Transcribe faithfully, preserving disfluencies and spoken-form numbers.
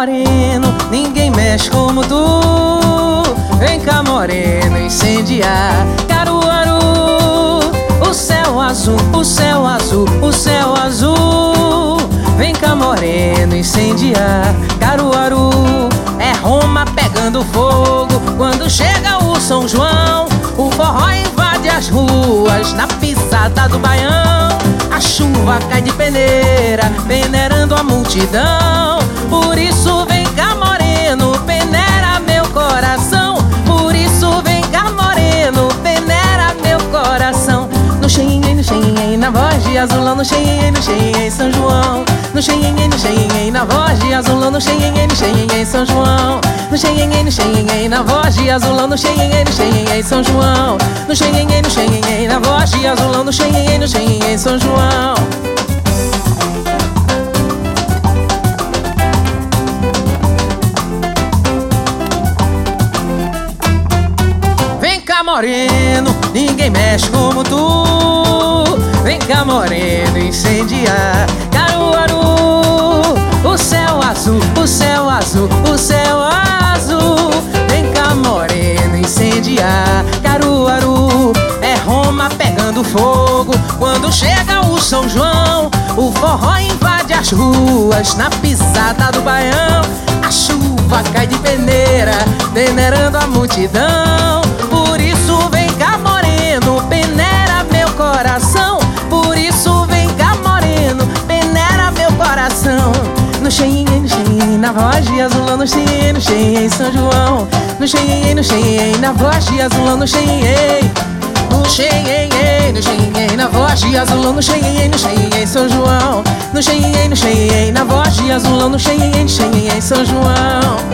moreno, ninguém mexe como tu. Vem cá moreno, incendiar Caruaru. O céu azul, o céu azul, o céu azul. Vem cá moreno, incendiar Caruaru. É Roma pegando fogo quando chega o São João. O forró invade as ruas na pisada do baião. A chuva cai de peneira, peneirando a multidão. Por isso vem cá moreno, peneira meu coração. Por isso vem cá moreno, peneira meu coração. No xenhen, no xenhen, na voz de azulão. No xenhen, no xenhen, São João. No xenhen, no xenhen, na voz de azulão. No xenhen, no xenhen, São João. No xenhen, no xenhen, na voz de azulão. No xenhen, no xenhen, São João. No xenhen, no xenhen, na voz de azulão. No xenhen, no xenhen, São João. Vem cá moreno, ninguém mexe como tu. Vem cá moreno, incendiar Caruaru. O céu azul, o céu azul, o céu azul. Vem cá moreno, incendiar Caruaru. É Roma pegando fogo quando chega o São João. O forró invade as ruas na pisada do baião. A chuva cai de peneira, peneirando a multidão. Por isso vem cá moreno, peneira meu coração. Por isso vem cá moreno, peneira meu coração. No xenhen, no xenhen, na voz de azulão. No xenhen, no xenhen, São João. No xenhen, no xenhen, na voz de azulão. No xenhen, no xenhen, no xenhen, na voz de azulão. No xenhen, no xenhen, São João. No xenhen, no xenhen, na voz de azulão. No xenhen, no xenhen, São João.